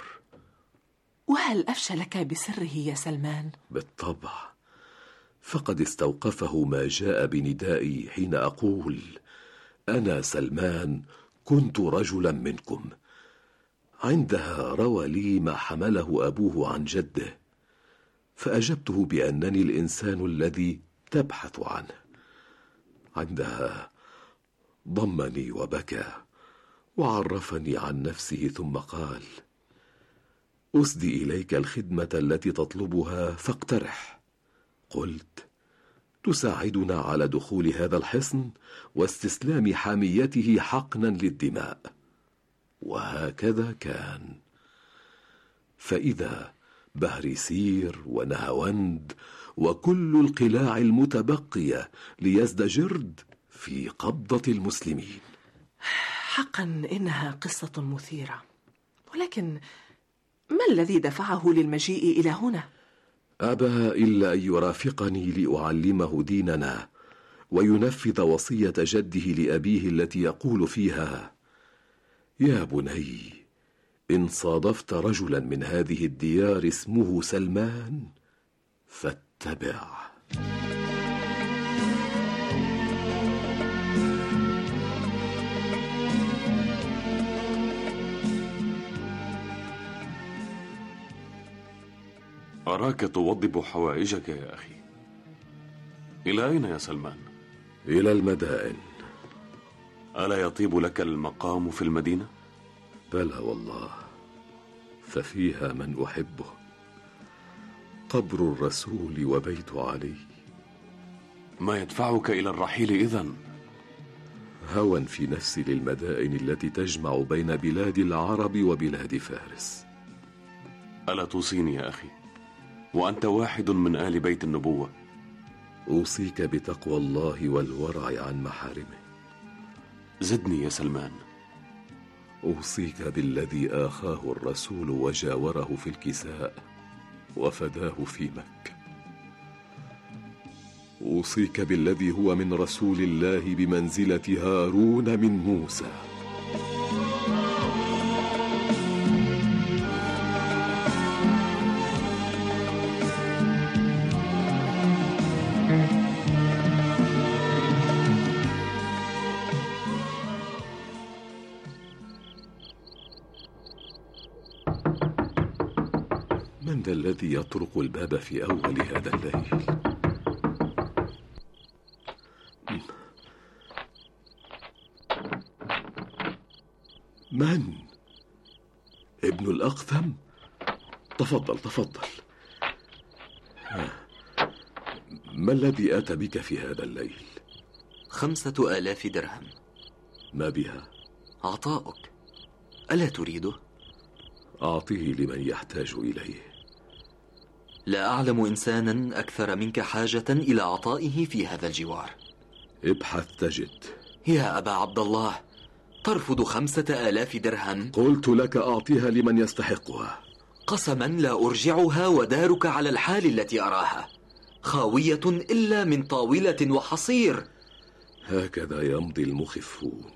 وهل أفشى لك بسره يا سلمان؟ بالطبع، فقد استوقفه ما جاء بندائي حين أقول: أنا سلمان، كنت رجلا منكم. عندها روى لي ما حمله أبوه عن جده، فأجبته بأنني الإنسان الذي تبحث عنه. عندها ضمني وبكى وعرفني عن نفسه، ثم قال: أسدي إليك الخدمة التي تطلبها فاقترح. قلت: تساعدنا على دخول هذا الحصن واستسلام حاميته حقنا للدماء. وهكذا كان، فإذا بهر سير ونهاوند وكل القلاع المتبقية ليزدجرد في قبضة المسلمين. حقا إنها قصة مثيرة، ولكن ما الذي دفعه للمجيء إلى هنا؟ أبى إلا أن يرافقني لأعلمه ديننا وينفذ وصية جده لأبيه التي يقول فيها: يا بني، إن صادفت رجلا من هذه الديار اسمه سلمان فاتبع. أراك توضب حوائجك يا أخي. إلى أين يا سلمان؟ إلى المدائن. ألا يطيب لك المقام في المدينة؟ بلى والله، ففيها من أحبه، قبر الرسول وبيت علي. ما يدفعك إلى الرحيل إذن؟ هوى في نفسي للمدائن التي تجمع بين بلاد العرب وبلاد فارس. ألا توصيني يا أخي وأنت واحد من آل بيت النبوة؟ أوصيك بتقوى الله والورع عن محارمه. زدني يا سلمان. أوصيك بالذي آخاه الرسول وجاوره في الكساء وفداه في مكة. أوصيك بالذي هو من رسول الله بمنزلة هارون من موسى. ذا الذي يطرق الباب في أول هذا الليل؟ من؟ ابن الأقثم؟ تفضل تفضل. ما الذي أتى بك في هذا الليل؟ 5000 درهم. ما بها؟ عطاؤك، ألا تريده؟ أعطيه لمن يحتاج إليه. لا أعلم إنسانا أكثر منك حاجة إلى عطائه في هذا الجوار. ابحث تجد. يا أبا عبد الله، ترفض 5000 درهم؟ قلت لك أعطيها لمن يستحقها. قسما لا أرجعها، ودارك على الحال التي أراها، خاوية إلا من طاولة وحصير. هكذا يمضي المخفون.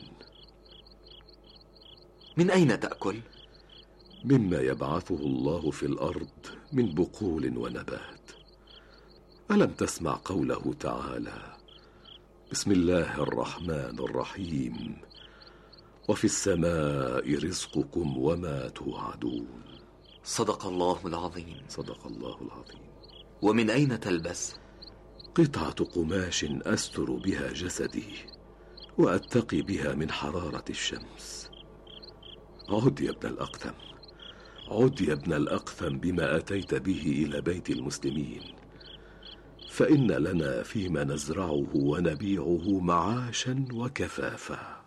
من أين تأكل؟ مما يبعثه الله في الأرض من بقول ونبات. ألم تسمع قوله تعالى: بسم الله الرحمن الرحيم، وفي السماء رزقكم وما توعدون. صدق الله العظيم. صدق الله العظيم. ومن أين تلبس؟ قطعة قماش أستر بها جسدي وأتقي بها من حرارة الشمس. عد يا ابن الأقثم، عد يا ابن الأقثم بما أتيت به إلى بيت المسلمين، فإن لنا فيما نزرعه ونبيعه معاشا وكفافا.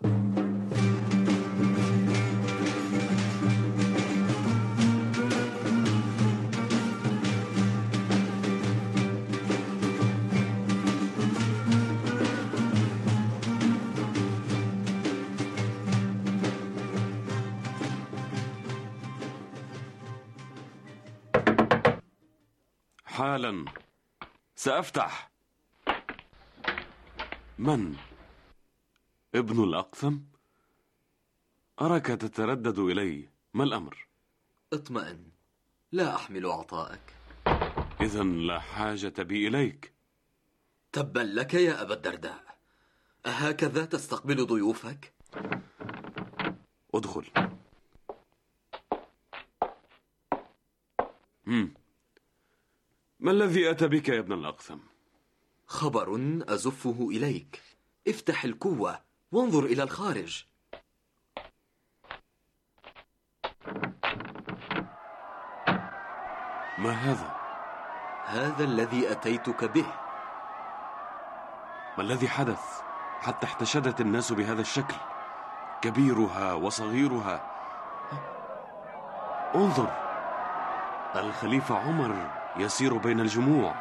حالا سأفتح. من؟ ابن الأقثم؟ أراك تتردد إلي، ما الأمر؟ اطمئن، لا أحمل عطائك. إذن لا حاجة بي إليك. تبا لك يا أبا الدرداء، أهكذا تستقبل ضيوفك؟ ادخل. ما الذي أتى بك يا ابن الأقثم؟ خبر أزفه إليك. افتح الكوة وانظر إلى الخارج. ما هذا؟ هذا الذي أتيتك به. ما الذي حدث حتى احتشدت الناس بهذا الشكل، كبيرها وصغيرها؟ انظر، الخليفة عمر يسير بين الجموع.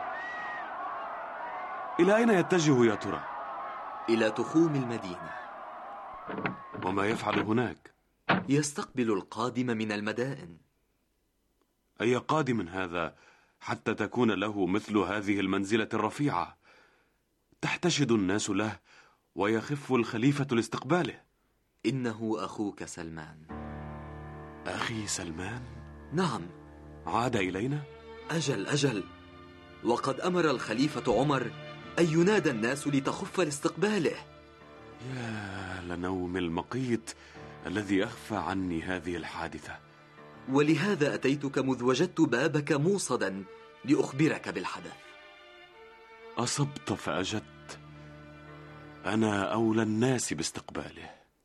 إلى أين يتجه يا ترى؟ إلى تخوم المدينة. وما يفعل هناك؟ يستقبل القادم من المدائن. أي قادم هذا حتى تكون له مثل هذه المنزلة الرفيعة؟ تحتشد الناس له ويخف الخليفة لاستقباله. إنه أخوك سلمان. أخي سلمان؟ نعم. عاد إلينا؟ أجل، وقد أمر الخليفة عمر أن ينادى الناس لتخف لاستقباله. يا لنوم المقيت الذي أخفى عني هذه الحادثة. ولهذا أتيتك مذ وجدت بابك موصدا لأخبرك بالحدث. أصبت فأجدت، أنا أولى الناس باستقباله.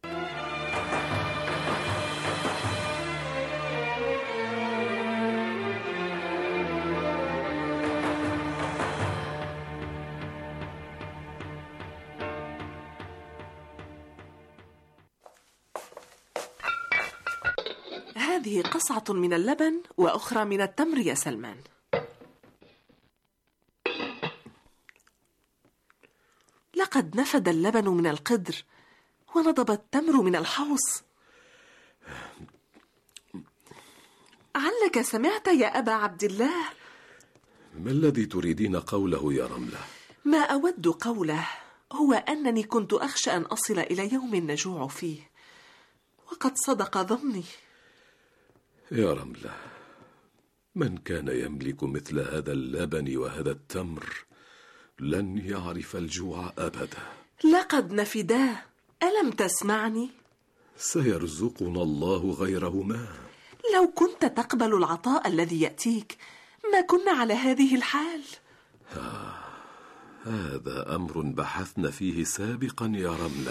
هذه قصعة من اللبن وأخرى من التمر يا سلمان. لقد نفد اللبن من القدر ونضب التمر من الحوص. علك سمعت يا أبا عبد الله؟ ما الذي تريدين قوله يا رملة؟ ما أود قوله هو أنني كنت أخشى أن أصل إلى يوم نجوع فيه، وقد صدق ظني. يا رملة، من كان يملك مثل هذا اللبن وهذا التمر لن يعرف الجوع أبدا. لقد نفداه، ألم تسمعني؟ سيرزقنا الله غيرهما. لو كنت تقبل العطاء الذي يأتيك ما كنا على هذه الحال. هذا أمر بحثنا فيه سابقا يا رملة.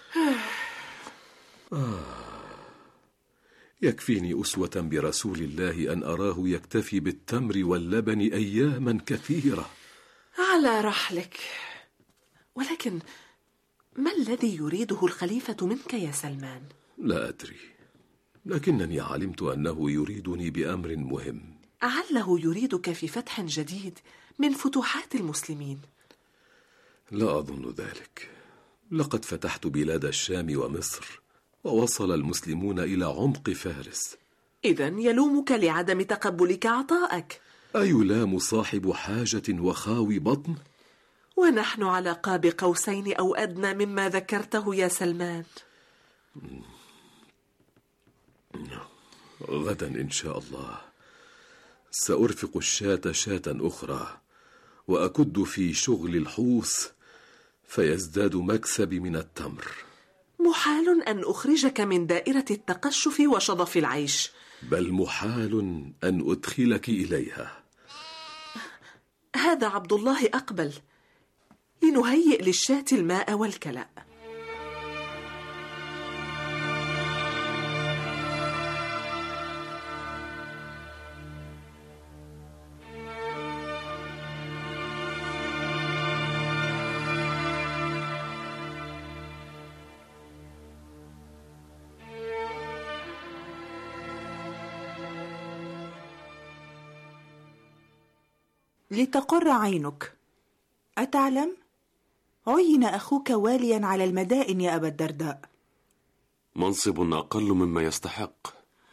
يكفيني أسوة برسول الله أن أراه يكتفي بالتمر واللبن أياما كثيرة. على رحلك، ولكن ما الذي يريده الخليفة منك يا سلمان؟ لا أدري، لكنني علمت أنه يريدني بأمر مهم. أعله يريدك في فتح جديد من فتوحات المسلمين؟ لا أظن ذلك. لقد فتحت بلاد الشام ومصر، ووصل المسلمون إلى عمق فارس. إذن يلومك لعدم تقبلك عطاءك. أيلام صاحب حاجة وخاوي بطن؟ ونحن على قاب قوسين أو أدنى مما ذكرته يا سلمان. غدا إن شاء الله سأرفق الشاة شاة أخرى، وأكد في شغل الحوس فيزداد مكسبي من التمر. محال أن أخرجك من دائرة التقشف وشظف العيش، بل محال أن أدخلك إليها. هذا عبد الله أقبل، لنهيئ للشاة الماء والكلأ. لتقر عينك، أتعلم؟ عين أخوك واليا على المدائن يا أبا الدرداء. منصب أقل مما يستحق.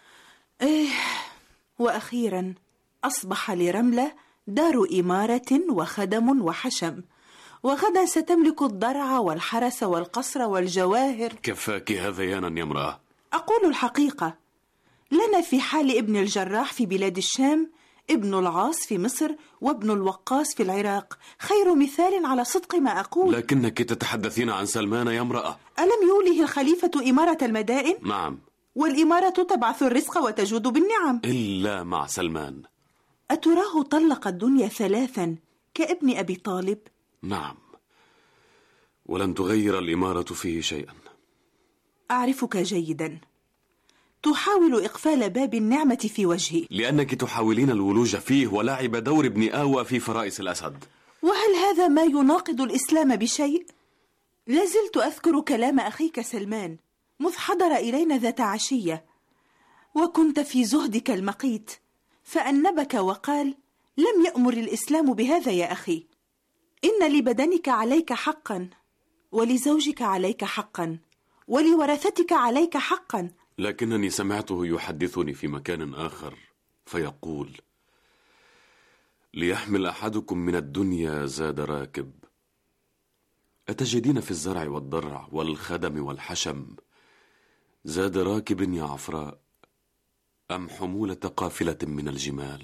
وأخيرا أصبح لرملة دار إمارة وخدم وحشم، وغدا ستملك الضرع والحرس والقصر والجواهر. كفاك هذيانا يا امرأة. أقول الحقيقة، لنا في حال ابن الجراح في بلاد الشام، ابن العاص في مصر، وابن الوقاص في العراق، خير مثال على صدق ما أقول. لكنك تتحدثين عن سلمان يا امرأة. ألم يوله الخليفة إمارة المدائن؟ نعم. والإمارة تبعث الرزق وتجود بالنعم. إلا مع سلمان. أتراه طلق الدنيا 3 كابن أبي طالب؟ نعم، ولن تغير الإمارة فيه شيئا. أعرفك جيدا، تحاول إقفال باب النعمة في وجهي، لأنك تحاولين الولوج فيه ولعب دور ابن آوى في فرائس الأسد. وهل هذا ما يناقض الإسلام بشيء؟ لازلت أذكر كلام أخيك سلمان مذ حضر إلينا ذات عشية، وكنت في زهدك المقيت، فأنبك وقال: لم يأمر الإسلام بهذا يا أخي، إن لبدنك عليك حقا، ولزوجك عليك حقا، ولورثتك عليك حقا. لكنني سمعته يحدثني في مكان آخر فيقول: ليحمل أحدكم من الدنيا زاد راكب. أتجدين في الزرع والضرع والخدم والحشم زاد راكب يا عفراء، أم حمولة قافلة من الجمال؟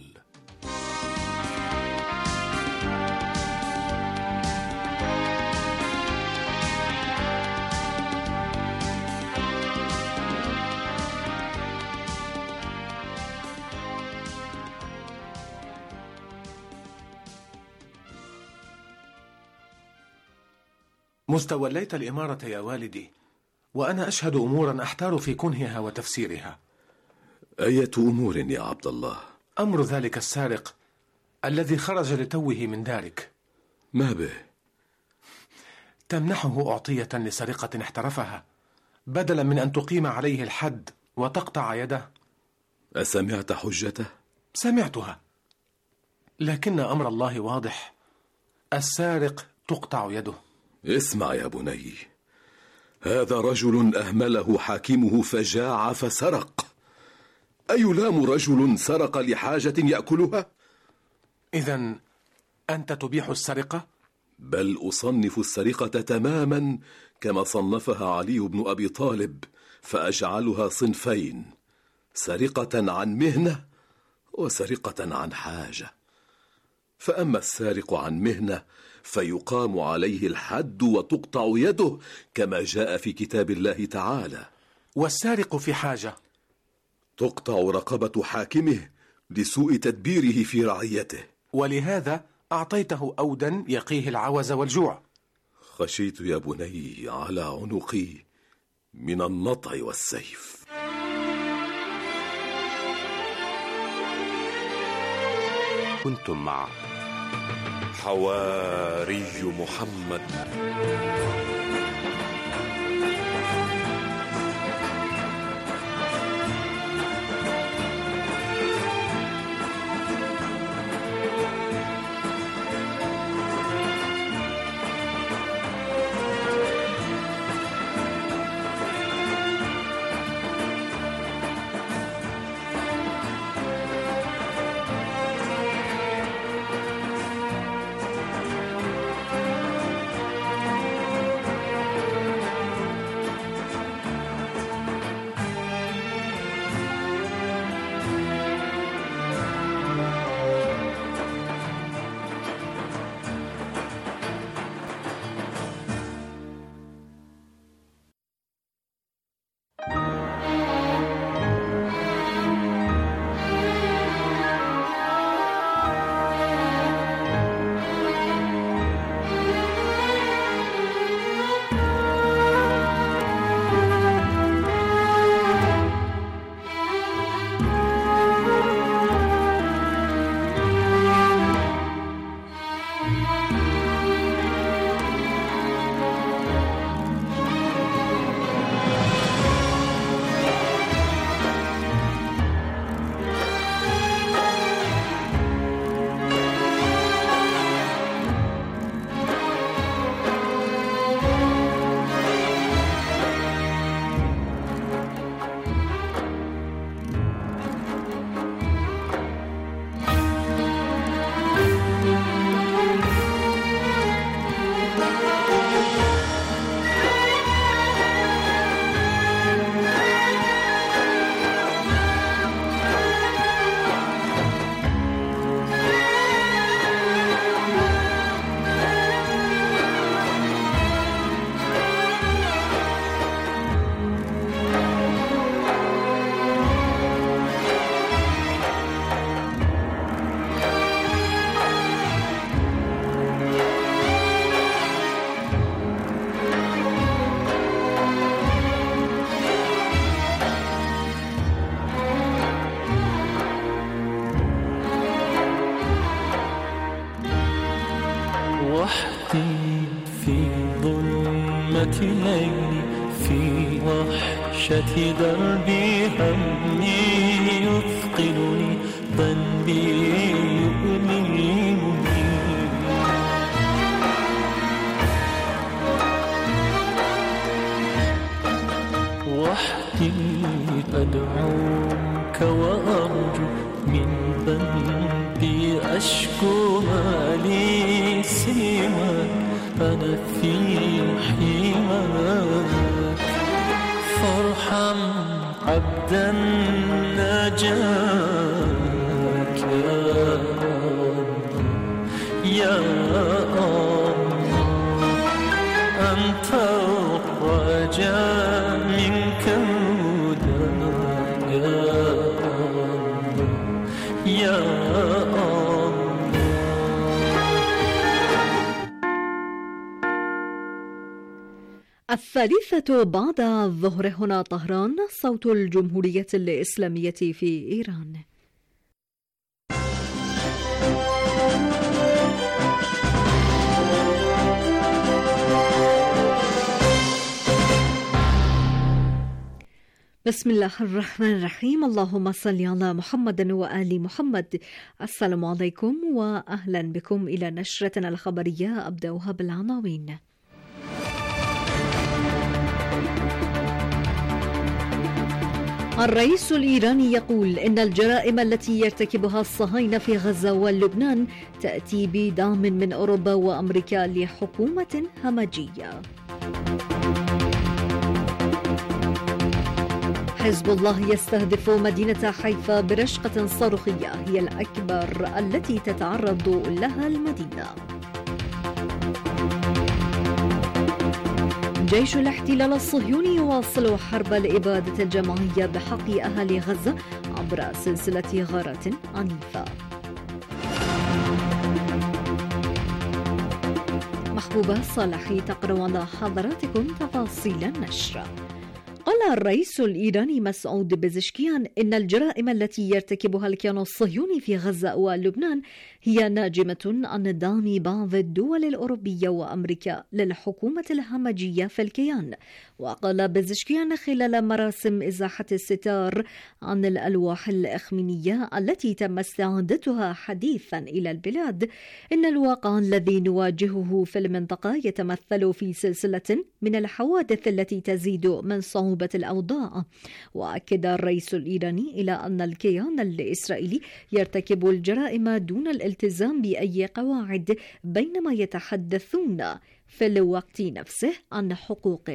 مستوليت الإمارة يا والدي، وأنا أشهد أمورا أحتار في كنهها وتفسيرها. أية أمور يا عبد الله؟ أمر ذلك السارق الذي خرج لتوه من دارك. ما به؟ تمنحه أعطية لسرقة احترفها، بدلا من أن تقيم عليه الحد وتقطع يده. أسمعت حجته؟ سمعتها، لكن أمر الله واضح، السارق تقطع يده. اسمع يا بني، هذا رجل أهمله حاكمه فجاع فسرق. أيلام رجل سرق لحاجة يأكلها؟ إذن أنت تبيح السرقة؟ بل أصنف السرقة تماما كما صنفها علي بن أبي طالب، فأجعلها صنفين: سرقة عن مهنة وسرقة عن حاجة. فأما السارق عن مهنة فيقام عليه الحد وتقطع يده كما جاء في كتاب الله تعالى. والسارق في حاجة؟ تقطع رقبة حاكمه لسوء تدبيره في رعيته، ولهذا أعطيته أودا يقيه العوز والجوع. خشيت يا بني على عنقي من النطع والسيف. كنتم مع حواري محمد. ليلي في وحشة دربي همي يثقلني ذنبي يؤلمني وحدي أدعوك وأرجو من ذنبي أشكو ما لي سواك أنا في حماك فارحم عبدا نجاك يا الله أنت الرجاء منك هداك يا الله. الثالثة بعد الظهر هنا طهران، صوت الجمهورية الإسلامية في إيران. بسم الله الرحمن الرحيم، اللهم صل على محمد وآل محمد. السلام عليكم وأهلا بكم إلى نشرتنا الخبرية، أبدأها بالعناوين. الرئيس الإيراني يقول إن الجرائم التي يرتكبها الصهاينة في غزة ولبنان تأتي بدعم من أوروبا وأمريكا لحكومة همجية. حزب الله يستهدف مدينة حيفا برشقة صاروخية هي الأكبر التي تتعرض لها المدينة. جيش الاحتلال الصهيوني يواصل حرب الإبادة الجماعية بحق أهل غزة عبر عبر سلسلة غارات عنيفة. محبوبة صالحي تقرأ على حضراتكم تفاصيل النشر. قال الرئيس الإيراني مسعود بزشكيان إن الجرائم التي يرتكبها الكيان الصهيوني في غزة ولبنان هي ناجمة عن دعم بعض الدول الأوروبية وأمريكا للحكومة الهمجية في الكيان. وقال بزشكيان خلال مراسم إزاحة الستار عن الألواح الإخمينية التي تم استعادتها حديثا إلى البلاد إن الواقع الذي نواجهه في المنطقة يتمثل في سلسلة من الحوادث التي تزيد من صعوبة الأوضاع. وأكد الرئيس الإيراني إلى أن الكيان الإسرائيلي يرتكب الجرائم دون الالتزام بأي قواعد بينما يتحدثون في الوقت نفسه عن حقوق